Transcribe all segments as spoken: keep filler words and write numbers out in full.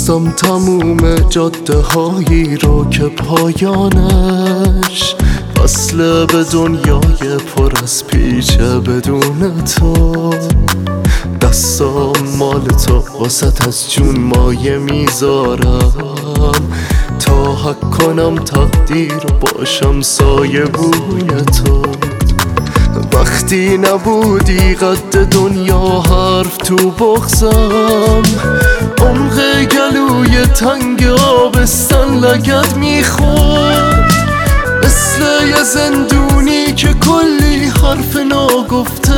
بستم تموم جاده هایی رو که پایانش وصله به دنیای پر از پیچه بدون تو. دستام مال تو واسط از جون مایه میذارم تا حق کنم تقدیر و باشم سایه بون تو. وقتی نبودی قد دنیا حرف تو بغزم، عمق گلوی تنگ آبستن لگد میخورد، مثل یه زندونی که کلی حرف ناگفته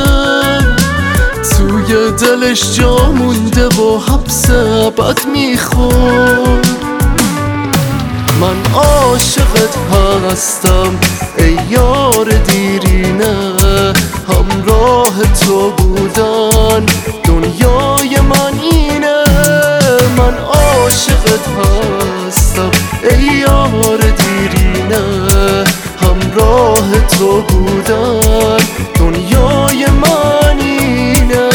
توی دلش جا مونده و حبس ابد میخورد. من عاشقت هستم ای یار دیرینه، همراه تو بودن دنیای من اینه. من عاشقت هستم ای یار دیرینه، همراه تو بودن دنیای من اینه.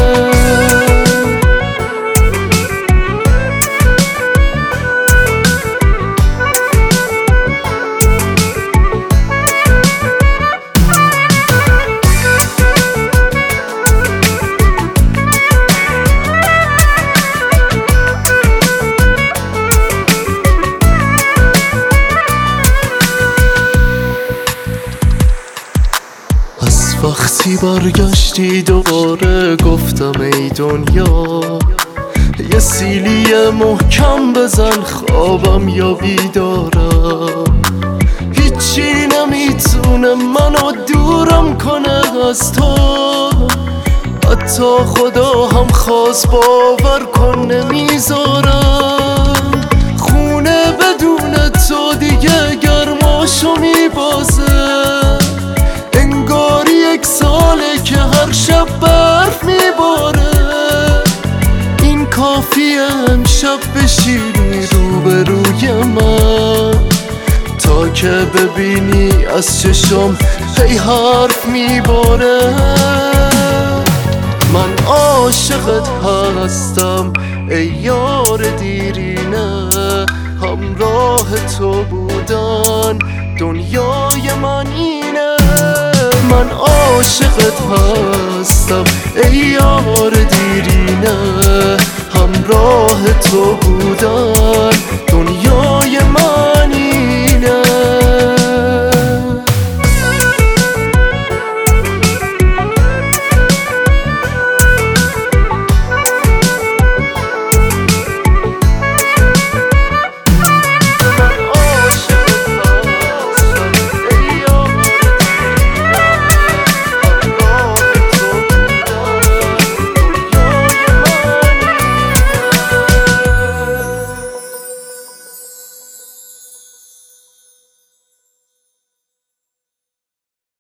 وقتی برگشتی دوباره گفتم ای دنیا یه سیلی محکم بزن خوابم یا بیدارم. هیچی نمیتونه منو دورم کنه از تو، حتی خدا هم خواست باور کن نمیذارم. خونه بدون تو دیگه گرماشو میبازه، انگاری یک ساله که هر شب برف میباره. این کافیه امشب بشینی روبروی من تا که ببینی از چشم هی حرف میباره. من عاشقت هستم ای یار دیرینه، همراه تو بودن دنیای من اینه. من عاشقت هستم ای یار دیرینه، همراه تو بودن